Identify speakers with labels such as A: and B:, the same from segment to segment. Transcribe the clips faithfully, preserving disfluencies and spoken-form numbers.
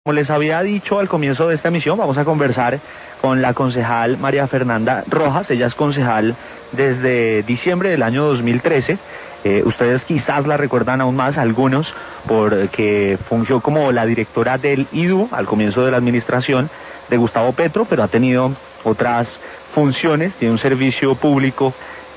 A: Como les había dicho al comienzo de esta emisión, vamos a conversar con la concejal María Fernanda Rojas. Ella es concejal desde diciembre del año dos mil trece. Eh, ustedes quizás la recuerdan aún más, algunos, porque fungió como la directora del I D U al comienzo de la administración de Gustavo Petro, pero ha tenido otras funciones, tiene un servicio público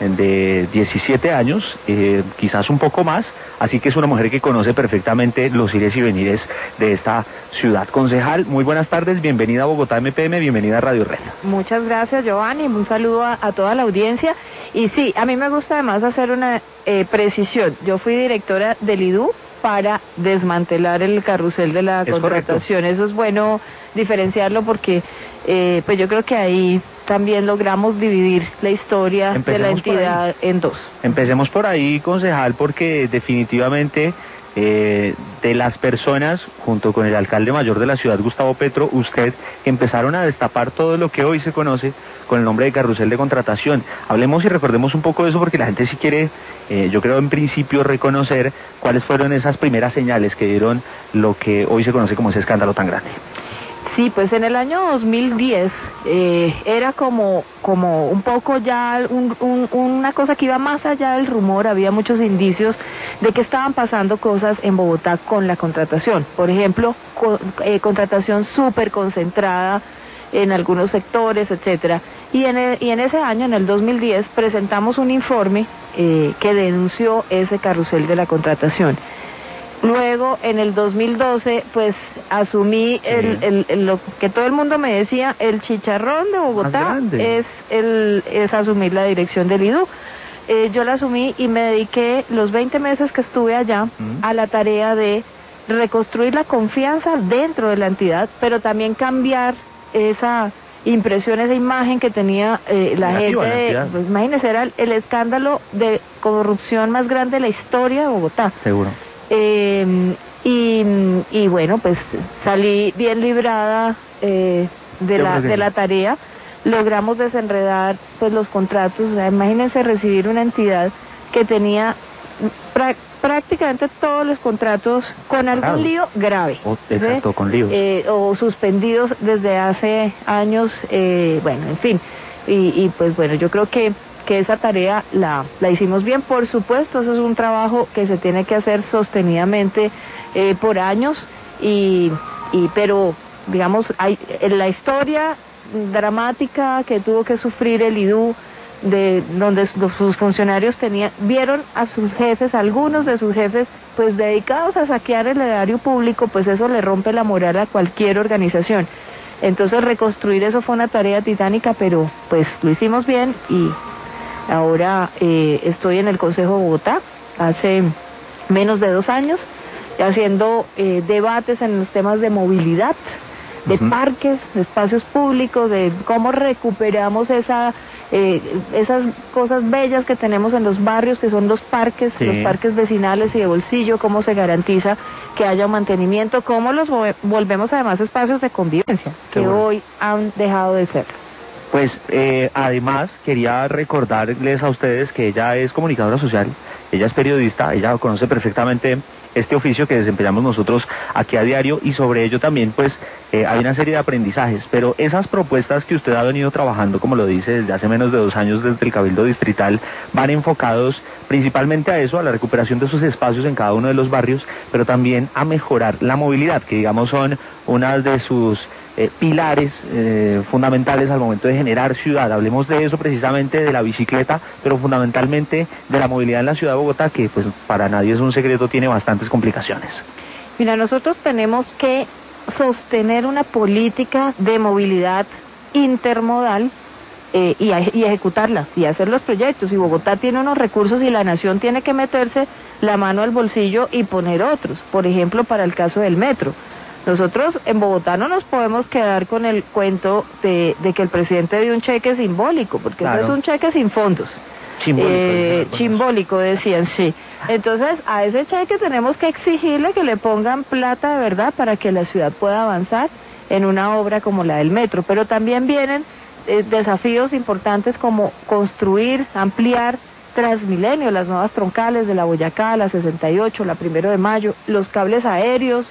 A: de diecisiete años, eh, quizás un poco más, así que es una mujer que conoce perfectamente los ires y venires de esta ciudad. Concejal, muy buenas tardes, bienvenida a Bogotá M P M, bienvenida a Radio Red.
B: Muchas gracias, Giovanni, un saludo a, a toda la audiencia. Y sí, a mí me gusta además hacer una eh, precisión. Yo fui directora del I D U para desmantelar el carrusel de la
A: Es
B: contratación.
A: correcto.
B: Eso es bueno diferenciarlo porque eh, pues yo creo que ahí también logramos dividir la historia
A: Empecemos
B: de la entidad en dos.
A: Empecemos por ahí, concejal, porque definitivamente eh, de las personas, junto con el alcalde mayor de la ciudad, Gustavo Petro, usted empezaron a destapar todo lo que hoy se conoce con el nombre de carrusel de contratación. Hablemos y recordemos un poco de eso, porque la gente sí quiere, eh, yo creo en principio, reconocer cuáles fueron esas primeras señales que dieron lo que hoy se conoce como ese escándalo tan grande.
B: Sí, pues en el año dos mil diez eh, era como, como un poco ya un, un, una cosa que iba más allá del rumor. Había muchos indicios de que estaban pasando cosas en Bogotá con la contratación. Por ejemplo, co eh, contratación súper concentrada en algunos sectores, etcétera. Y en, el, y en ese año, en el dos mil diez, presentamos un informe eh, que denunció ese carrusel de la contratación. Luego, en el dos mil doce, pues asumí el, el, el, lo que todo el mundo me decía, el chicharrón de Bogotá es, el, es asumir la dirección del I D U. Eh, yo la asumí y me dediqué los veinte meses que estuve allá uh-huh. a la tarea de reconstruir la confianza dentro de la entidad, pero también cambiar esa impresión, esa imagen que tenía eh, la Negativa, gente. La pues imagínense, era el, el escándalo de corrupción más grande de la historia de Bogotá.
A: Seguro.
B: Eh, y, y bueno, pues salí bien librada eh, de, la, de la tarea. Logramos desenredar pues los contratos. O sea, imagínense recibir una entidad que tenía prácticamente todos los contratos con algún claro. lío grave.
A: O, exacto, con líos.
B: Eh, o suspendidos desde hace años, eh, bueno, en fin. Y, y pues bueno, yo creo que que esa tarea la, la hicimos bien. Por supuesto, eso es un trabajo que se tiene que hacer sostenidamente eh, por años, y, y pero digamos, hay en la historia dramática que tuvo que sufrir el I D U, de donde sus funcionarios tenían, vieron a sus jefes, algunos de sus jefes, pues dedicados a saquear el erario público, pues eso le rompe la moral a cualquier organización. Entonces reconstruir eso fue una tarea titánica, pero pues lo hicimos bien. Y ahora eh, estoy en el Consejo de Bogotá, hace menos de dos años, haciendo eh, debates en los temas de movilidad, de uh-huh. parques, de espacios públicos, de cómo recuperamos esa, eh, esas cosas bellas que tenemos en los barrios, que son los parques, sí. los parques vecinales y de bolsillo, cómo se garantiza que haya un mantenimiento, cómo los volvemos además espacios de convivencia, Qué que bueno. hoy han dejado de ser.
A: Pues eh, además quería recordarles a ustedes que ella es comunicadora social, ella es periodista, ella conoce perfectamente este oficio que desempeñamos nosotros aquí a diario, y sobre ello también pues eh, hay una serie de aprendizajes, pero esas propuestas que usted ha venido trabajando, como lo dice, desde hace menos de dos años desde el Cabildo Distrital, van enfocados principalmente a eso, a la recuperación de esos espacios en cada uno de los barrios, pero también a mejorar la movilidad, que digamos son unas de sus Eh, pilares eh, fundamentales al momento de generar ciudad. Hablemos de eso precisamente, de la bicicleta, pero fundamentalmente de la movilidad en la ciudad de Bogotá, que pues para nadie es un secreto, tiene bastantes complicaciones.
B: Mira, nosotros tenemos que sostener una política de movilidad intermodal eh, y, y ejecutarla y hacer los proyectos. Y Bogotá tiene unos recursos y la nación tiene que meterse la mano al bolsillo y poner otros. Por ejemplo, para el caso del metro. Nosotros en Bogotá no nos podemos quedar con el cuento de, de que el presidente dio un cheque simbólico, porque claro. eso es un cheque sin fondos.
A: Chimbólico,
B: eh, chimbólico decían, sí. Entonces a ese cheque tenemos que exigirle que le pongan plata de verdad para que la ciudad pueda avanzar en una obra como la del metro. Pero también vienen eh, desafíos importantes como construir, ampliar Transmilenio, las nuevas troncales de la Boyacá, la sesenta y ocho, la Primero de Mayo, los cables aéreos,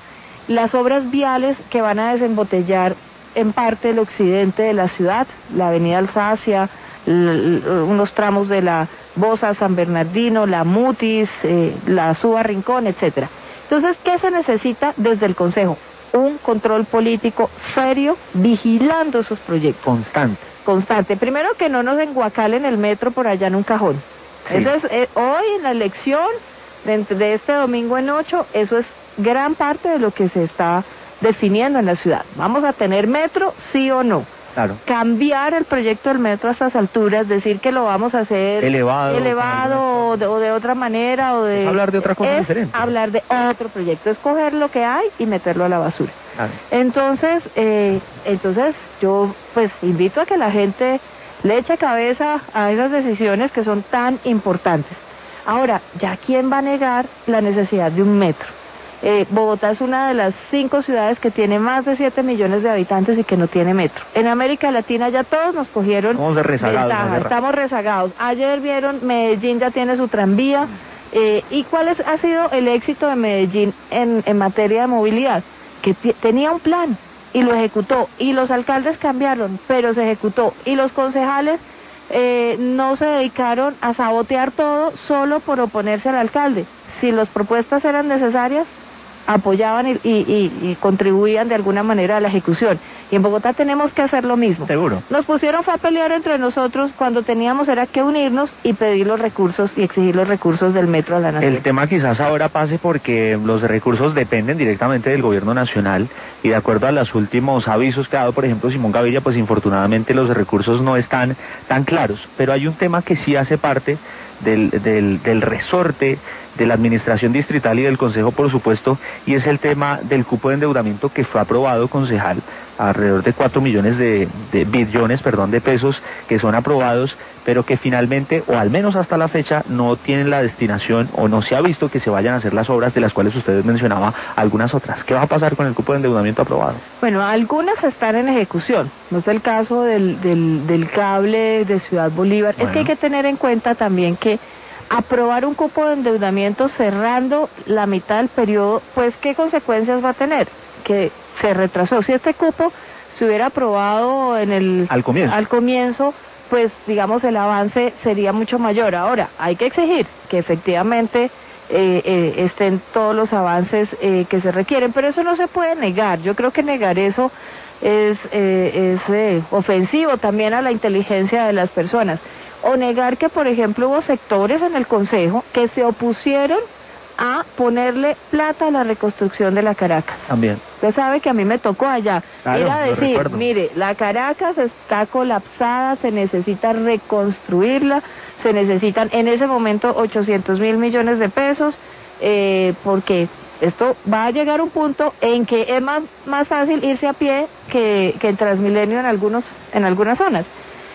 B: las obras viales que van a desembotellar en parte el occidente de la ciudad, la avenida Alsacia, l- l- unos tramos de la Bosa San Bernardino, la Mutis, eh, la Suba Rincón, etcétera. Entonces, ¿qué se necesita desde el Consejo? Un control político serio, vigilando esos proyectos.
A: Constante.
B: Constante. Primero, que no nos enguacalen el metro por allá en un cajón.
A: Sí.
B: Eso es, eh, hoy en la elección de, de este domingo en ocho, eso es gran parte de lo que se está definiendo en la ciudad. ¿Vamos a tener metro, sí o no?
A: Claro.
B: Cambiar el proyecto del metro a estas alturas, decir que lo vamos a hacer
A: Elevado.
B: elevado o de, o de otra manera o de...
A: Es hablar de otra cosa
B: es
A: diferente.
B: hablar de otro proyecto, es coger lo que hay y meterlo a la basura.
A: Claro.
B: Entonces, eh, entonces yo pues invito a que la gente le eche cabeza a esas decisiones que son tan importantes. Ahora, ¿ya quién va a negar la necesidad de un metro? Eh, Bogotá es una de las cinco ciudades que tiene más de siete millones de habitantes y que no tiene metro. En América Latina ya todos nos cogieron
A: Estamos de rezagados,
B: ventaja,
A: ¿no?
B: estamos rezagados. Ayer vieron, Medellín ya tiene su tranvía. Eh, ¿Y cuál es, ha sido el éxito de Medellín en, en materia de movilidad? Que t- tenía un plan y lo ejecutó, y los alcaldes cambiaron, pero se ejecutó, y los concejales eh, no se dedicaron a sabotear todo solo por oponerse al alcalde. Si las propuestas eran necesarias, apoyaban y, y, y, y contribuían de alguna manera a la ejecución. Y en Bogotá tenemos que hacer lo mismo.
A: Seguro.
B: Nos pusieron fue a pelear entre nosotros cuando teníamos era que unirnos y pedir los recursos y exigir los recursos del metro a la nación.
A: El tema quizás ahora pase porque los recursos dependen directamente del gobierno nacional y de acuerdo a los últimos avisos que ha dado, por ejemplo, Simón Gaviria, pues infortunadamente los recursos no están tan claros. Pero hay un tema que sí hace parte del, del, del resorte de la administración distrital y del consejo, por supuesto, y es el tema del cupo de endeudamiento que fue aprobado, concejal, alrededor de cuatro millones de, de billones, perdón, de pesos que son aprobados, pero que finalmente, o al menos hasta la fecha, no tienen la destinación o no se ha visto que se vayan a hacer las obras de las cuales ustedes mencionaban algunas otras. ¿Qué va a pasar con el cupo de endeudamiento aprobado?
B: Bueno, algunas están en ejecución. No es el caso del, del, del cable de Ciudad Bolívar.
A: Bueno.
B: Es que hay que tener en cuenta también que aprobar un cupo de endeudamiento cerrando la mitad del periodo, pues ¿qué consecuencias va a tener? Que se retrasó. Si este cupo se hubiera aprobado en el
A: Al comienzo.
B: al comienzo, pues digamos el avance sería mucho mayor. Ahora, hay que exigir que efectivamente eh, eh, estén todos los avances eh, que se requieren, pero eso no se puede negar. Yo creo que negar eso es, eh, es eh, ofensivo también a la inteligencia de las personas. O negar que, por ejemplo, hubo sectores en el Consejo que se opusieron a ponerle plata a la reconstrucción de la Caracas.
A: También.
B: Usted sabe que a mí me tocó allá
A: Claro,
B: ir a
A: lo
B: decir,
A: recuerdo.
B: mire, la Caracas está colapsada, se necesita reconstruirla, se necesitan en ese momento ochocientos mil millones de pesos, eh, porque esto va a llegar a un punto en que es más, más fácil irse a pie que, que en Transmilenio en, algunos, en algunas zonas.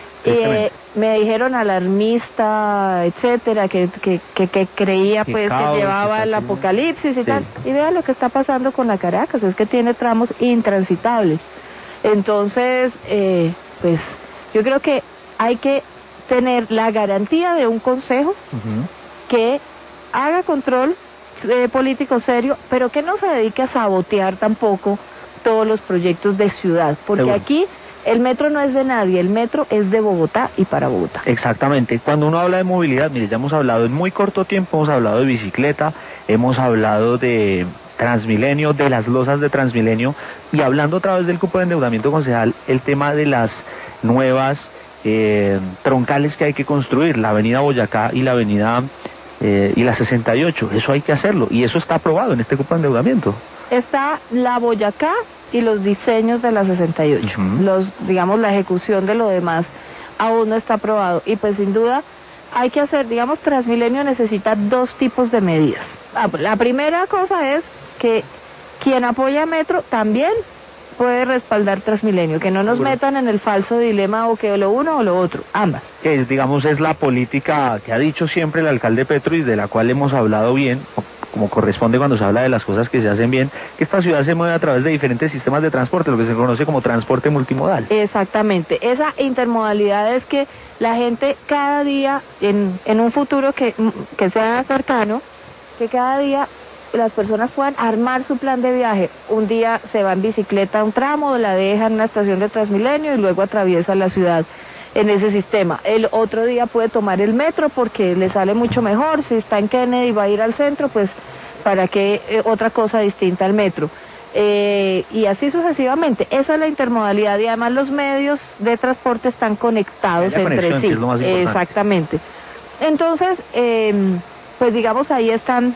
B: Eh, me dijeron alarmista, etcétera, que, que, que, que creía
A: Que
B: pues
A: caos,
B: que llevaba
A: que
B: el
A: está-
B: apocalipsis y
A: Sí.
B: tal. Y vea lo que está pasando con la Caracas, es que tiene tramos intransitables. Entonces, eh, pues yo creo que hay que tener la garantía de un consejo
A: Ujú.
B: que haga control eh, político serio, pero que no se dedique a sabotear tampoco todos los proyectos de ciudad, porque
A: Seguro.
B: aquí el metro no es de nadie, el metro es de Bogotá y para Bogotá.
A: Exactamente. Cuando uno habla de movilidad, mire, ya hemos hablado en muy corto tiempo, hemos hablado de bicicleta, hemos hablado de Transmilenio, de las losas de Transmilenio, y hablando otra vez del cupo de endeudamiento, concejal, el tema de las nuevas eh, troncales que hay que construir, la avenida Boyacá y la avenida eh, y la sesenta y ocho, eso hay que hacerlo, y eso está aprobado en este cupo de endeudamiento.
B: Está la Boyacá y los diseños de la sesenta y ocho.
A: Ujú.
B: Los, digamos, la ejecución de lo demás aún no está aprobado. Y pues sin duda hay que hacer, digamos, Transmilenio necesita dos tipos de medidas. Ah, La primera cosa es que quien apoya Metro también puede respaldar Transmilenio, que no nos
A: Seguro.
B: metan en el falso dilema o que lo uno o lo otro, ambas.
A: Que es, digamos, es la política que ha dicho siempre el alcalde Petro y de la cual hemos hablado bien, como corresponde cuando se habla de las cosas que se hacen bien, que esta ciudad se mueve a través de diferentes sistemas de transporte, lo que se conoce como transporte multimodal.
B: Exactamente, esa intermodalidad es que la gente cada día, en, en un futuro que, que sea cercano, que cada día las personas puedan armar su plan de viaje. Un día se va en bicicleta a un tramo, la deja en una estación de Transmilenio y luego atraviesa la ciudad en ese sistema. El otro día puede tomar el metro porque le sale mucho mejor. Si está en Kennedy y va a ir al centro, pues para qué eh, otra cosa distinta al metro. Eh, y así sucesivamente. Esa es la intermodalidad, y además los medios de transporte están conectados entre sí.
A: Es lo más importante.
B: Exactamente. Entonces, eh, pues digamos, ahí están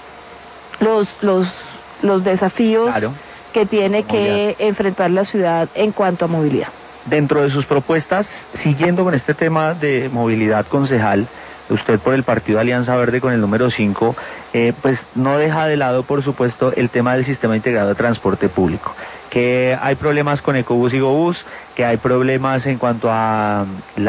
B: los los los desafíos
A: claro.
B: que tiene que enfrentar la ciudad en cuanto a movilidad.
A: Dentro de sus propuestas, siguiendo con este tema de movilidad, concejal, usted por el partido Alianza Verde con el número cinco, eh, pues no deja de lado, por supuesto, el tema del sistema integrado de transporte público, que hay problemas con Ecobús y Gobús, que hay problemas en cuanto a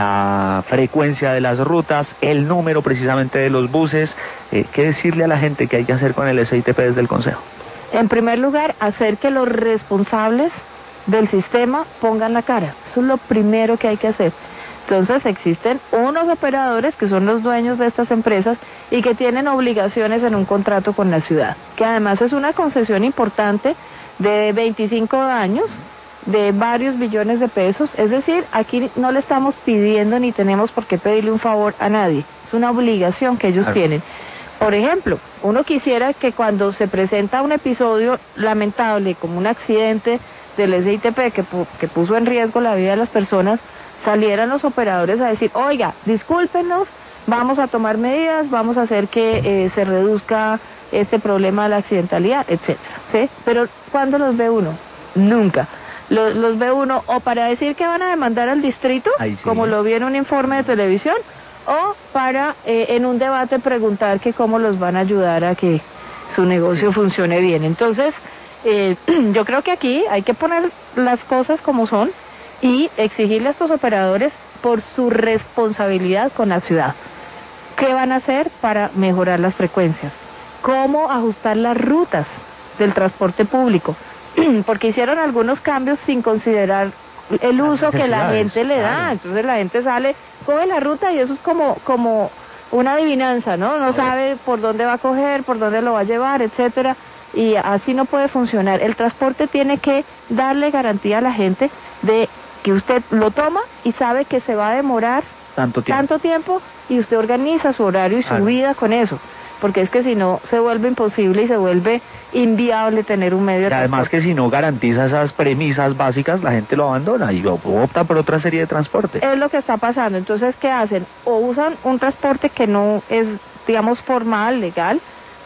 A: la frecuencia de las rutas, el número precisamente de los buses. Eh, ¿Qué decirle a la gente que hay que hacer con el S I T P desde el Consejo?
B: En primer lugar, hacer que los responsables del sistema pongan la cara. Eso es lo primero que hay que hacer. Entonces existen unos operadores que son los dueños de estas empresas y que tienen obligaciones en un contrato con la ciudad, que además es una concesión importante de veinticinco años, de varios billones de pesos. Es decir, aquí no le estamos pidiendo ni tenemos por qué pedirle un favor a nadie, es una obligación que ellos claro. tienen. Por ejemplo, uno quisiera que cuando se presenta un episodio lamentable como un accidente del S I T P que, que puso en riesgo la vida de las personas, salieran los operadores a decir, oiga, discúlpenos, vamos a tomar medidas, vamos a hacer que eh, se reduzca este problema de la accidentalidad, etcétera, ¿sí? Pero ¿cuándo los ve uno? Nunca. Los, los ve uno o para decir que van a demandar al distrito, sí. como lo vi en un informe de televisión, o para eh, en un debate preguntar que cómo los van a ayudar a que su negocio funcione bien. Entonces, eh, yo creo que aquí hay que poner las cosas como son y exigirle a estos operadores por su responsabilidad con la ciudad. ¿Qué van a hacer para mejorar las frecuencias? ¿Cómo ajustar las rutas del transporte público? Porque hicieron algunos cambios sin considerar el uso que la gente le da. Claro. Entonces la gente sale, coge la ruta y eso es como, como una adivinanza, ¿no? No sabe por dónde va a coger, por dónde lo va a llevar, etcétera. Y así no puede funcionar. El transporte tiene que darle garantía a la gente de que usted lo toma y sabe que se va a demorar
A: tanto tiempo,
B: tanto tiempo y usted organiza su horario y su claro. vida con eso. Porque es que si no se vuelve imposible y se vuelve inviable tener un medio de transporte.
A: Además que si no garantiza esas premisas básicas, la gente lo abandona y opta por otra serie de transporte.
B: Es lo que está pasando. Entonces, ¿qué hacen? O usan un transporte que no es, digamos, formal, legal,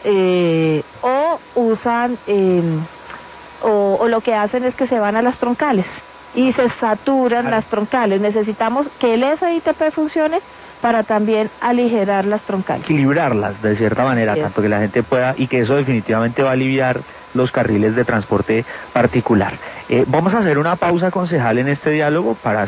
B: eh, o usan, eh, o, o lo que hacen es que se van a las troncales y se saturan claro. las troncales. Necesitamos que el S I T P funcione para también aligerar las troncales.
A: Equilibrarlas de cierta manera, sí. tanto que la gente pueda, y que eso definitivamente va a aliviar los carriles de transporte particular. Eh, vamos a hacer una pausa, concejal, en este diálogo para